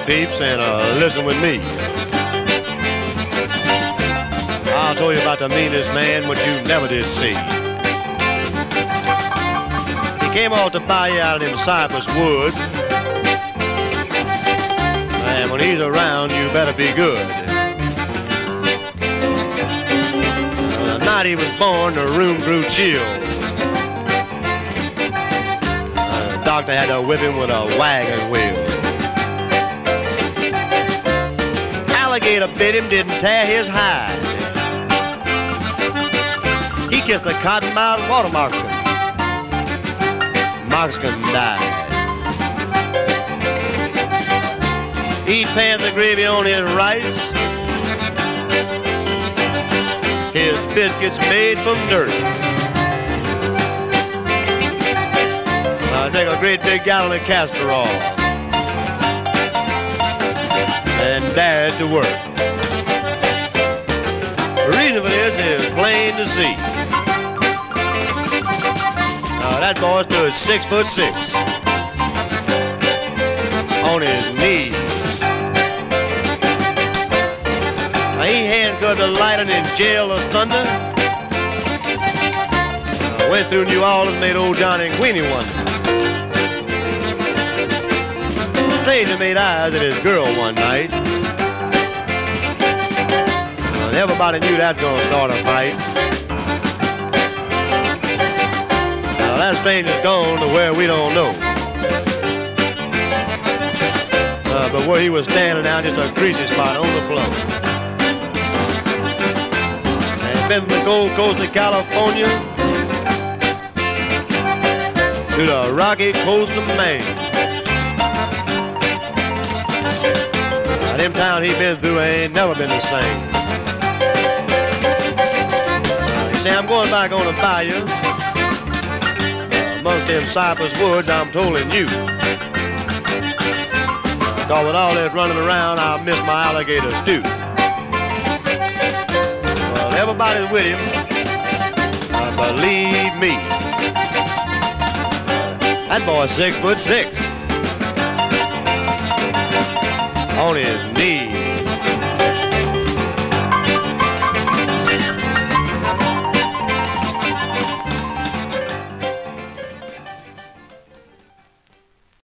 peeps, and listen with me. I'll tell you about the meanest man which you never did see. He came off the bayou out in Cypress Woods, and when he's around, you better be good. The night he was born, the room grew chill. The doctor had to whip him with a wagon wheel. Alligator bit him, didn't tear his hide. He kissed a cotton-mouthed water moccasin. Moccasin died. Eat panther gravy on his rice. His biscuits made from dirt. Take a great big gallon of castor oil and dash to work. The reason for this is plain to see. That boy stood 6'6" on his knees. He handcuffed the lightning in jail of thunder. Went through New Orleans, made old Johnny and Queenie wonder. Stranger made eyes at his girl one night. Everybody knew that's gonna start a fight. Now that stranger's gone to where we don't know. But where he was standing now, just a greasy spot on the floor. Been from the Gold Coast of California to the rocky coast of Maine. Them towns he been through ain't never been the same. You say I'm going back on the bayou amongst them cypress woods, I'm telling you. Cause with all this running around, I'll miss my alligator stew. Everybody's with him, believe me. That boy's 6'6".